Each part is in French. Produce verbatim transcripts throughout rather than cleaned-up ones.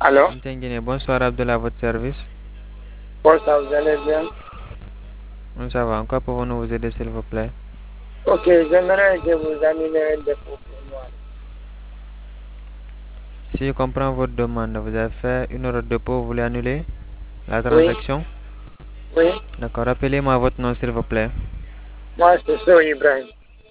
Allô? M T N Guinée, bonsoir Abdullah, à votre service. Bonsoir, vous allez bien? Nous ça va, en quoi pouvons-nous vous aider s'il vous plaît? Ok, j'aimerais que vous annuliez un dépôt pour moi. Si je comprends votre demande, vous avez fait une heure de dépôt, vous voulez annuler la Oui, transaction? oui. D'accord, rappelez-moi votre nom s'il vous plaît. Moi, c'est So Ibrahim.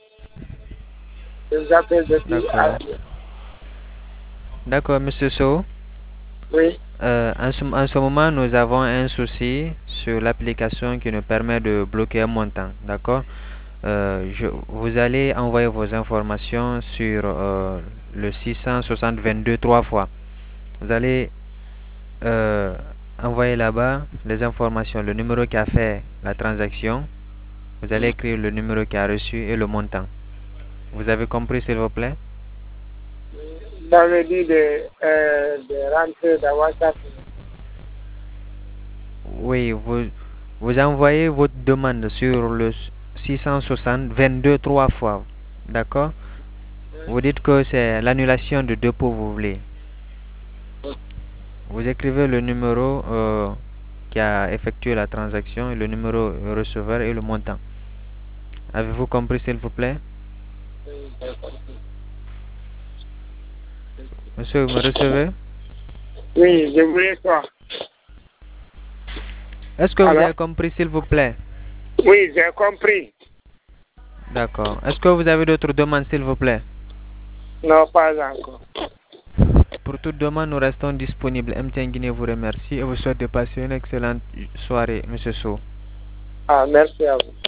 Je vous appelle depuis D'accord. Alger. D'accord, monsieur So. Oui, Euh, en, ce, en ce moment, nous avons un souci sur l'application qui nous permet de bloquer un montant. D'accord? Euh, je, vous allez envoyer vos informations sur euh, le six cent soixante vingt-deux trois fois. Vous allez euh, envoyer là-bas les informations, le numéro qui a fait la transaction. Vous allez écrire le numéro qui a reçu et le montant. Vous avez compris s'il vous plaît? vous avez dit de, euh, de rentrer dans WhatsApp. Oui, vous, vous envoyez votre demande sur le six cent soixante vingt-deux trois fois. D'accord? Vous dites que c'est l'annulation de dépôt vous voulez. Vous écrivez le numéro euh, qui a effectué la transaction, et le numéro receveur et le montant. Avez-vous compris s'il vous plaît? Monsieur, vous me recevez? Oui, je voulais quoi? Est-ce que vous Alors? avez compris s'il vous plaît? Oui, j'ai compris. D'accord. Est-ce que vous avez d'autres demandes s'il vous plaît? Non, pas encore. Pour toute demande, nous restons disponibles. M T N Guinée vous remercie et vous souhaite de passer une excellente soirée, Monsieur So. Ah, merci à vous.